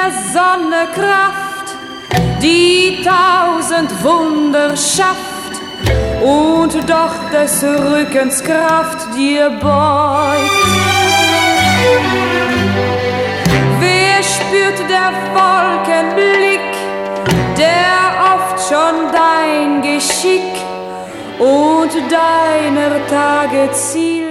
der Sonne Kraft, die 1000 Wunder schafft und doch des Rückens Kraft dir beugt. Wer spürt der Wolkenblick, der oft schon dein Geschick und deiner Tage Ziel